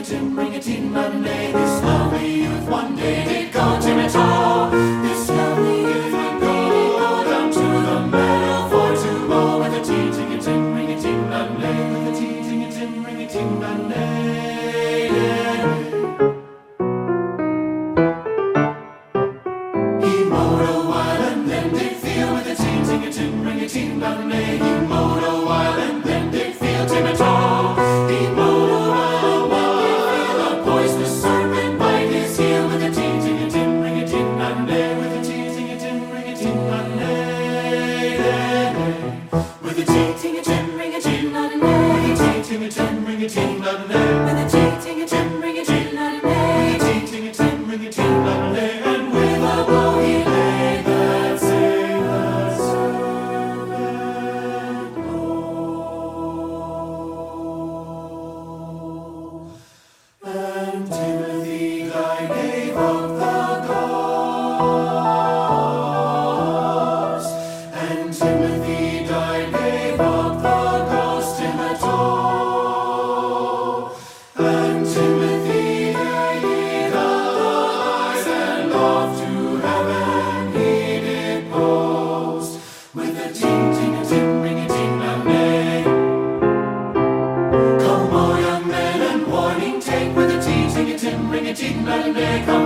ting-a-tim, ring-a-ting, matinee. This lovely youth one day did go Tim-a-toe. This lovely youth would go down to the meadow for to mow with a ting-a-tim, ring-a-ting, matinee. With a ting-a-tim, ring-a-ting, matinee. He mowed a while and then did feel with a ting-a-tim, ring-a-ting, matinee. He mowed a while and then did feel Tim-a-toe. He mowed a while and did feel a poisonous serpent bite his heel with a ting-a-tim, ring-a-ting, matinee. With a ting-a-tim, ring-a-ting, matinee. With a ting-a-tim, ring-a-ting, matinee. With a ting-a-tim, ring-a-ting, matinee. With a ting-a-tim, ring-a-ting, matinee. With a ting-a-tim, ring-a-ting, matinee. And with a blow he laid that sailor serpent low. And Timothy Guy gave up the ghost. And Timothy Guy gave up the ghost Tim-a-toe. And Timothy gave the lies and off to heaven he did post with a ting-a-tim, ring-a-ting, matinee. Come, all young men, and warning take with a ting-a-tim, ring-a-ting, matinee. Come